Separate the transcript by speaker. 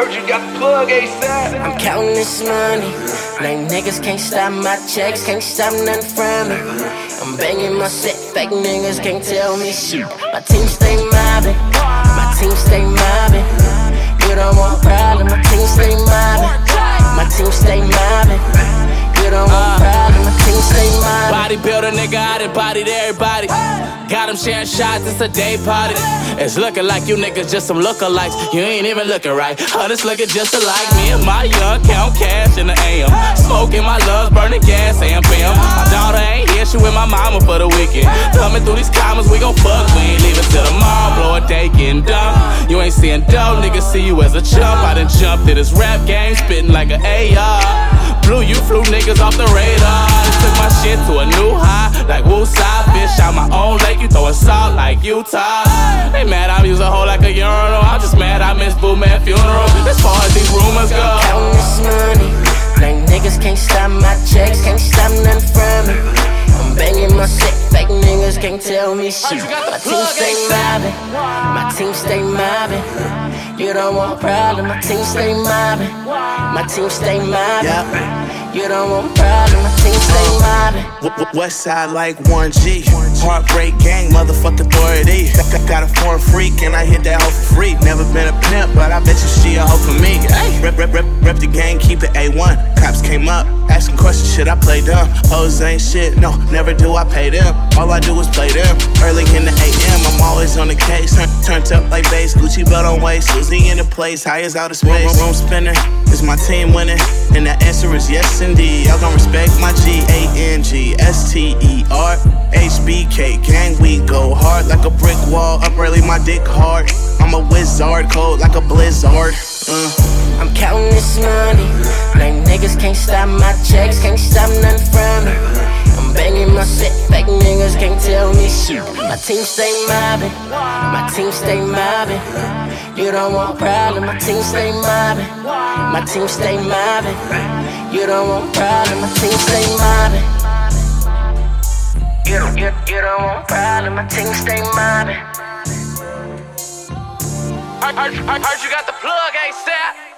Speaker 1: Heard you got the plug ASAP.
Speaker 2: I'm counting this money. Lame niggas can't stop my checks, can't stop nothing from me. I'm banging my set, fake niggas can't tell me shit. My team stay mobbing, my team stay mobbing. You don't want problem, my team stay mobbing. My team stay mobbing. You don't want problem, my team stay mobbing.
Speaker 3: Bodybuilder nigga, I done bodied everybody. Got them sharing shots, it's a day party. It's looking like you niggas just some lookalikes. You ain't even looking right. Others looking just alike. Me and my young count cash in the AM. Smoking my lungs, burning gas, and bam. My daughter ain't here, she with my mama for the weekend. Thumbing through these comments, we gon' fuck. We ain't leaving till tomorrow, blow a day getting dumb. You ain't seeing dope, niggas see you as a chump. I done jumped in this rap game, spitting like an AR. Blew you flew niggas off the radar. Took my shit to a new high, like Wooside. Fish out my own lake, you throwing salt like Utah. They mad I use a hole like a urinal. I'm just mad I missed Boo Man funeral. As far as these rumors go,
Speaker 2: counting this money. Lame niggas can't stop my checks, can't stop nothing from me. I'm banging my set, fake niggas can't tell me shit. My team stay mobbing, my team stay mobbing. You don't want problem, my team stay mobbing. My team stay mobbing. You don't want problem, my team stay mobbing.
Speaker 4: West side like 1G. Heartbreak gang, motherfuck authority. Got a foreign freak and I hit that hoe for free. Never been a pimp, but I bet you she a hoe for me. Rep the gang, keep it A1. Cops came up, asking questions, shit I play dumb. Hoes ain't shit, no, never do I pay them. All I do is play them. Early in the AM, I'm always on the case. Turned up like bass, Gucci belt on waist. Susie in the place, high as outer space. Room spinning, is my team winning? And the answer is yes indeed. Y'all gon' respect my GANGSTER HBK gang, we go hard like a brick wall. Up early, my dick hard. I'm a wizard, cold like a blizzard.
Speaker 2: I'm counting this money. Lame niggas can't stop my checks, can't stop nothing from me. I'm banging my set, fake niggas can't tell me shit. My team stay mobbing, my team stay mobbing. You don't want problem, my team stay mobbing. My team stay mobbing. You don't want problem, my team stay mobbing. You don't want problem, my team stay mobbing.
Speaker 3: heard you got the plug ASAP.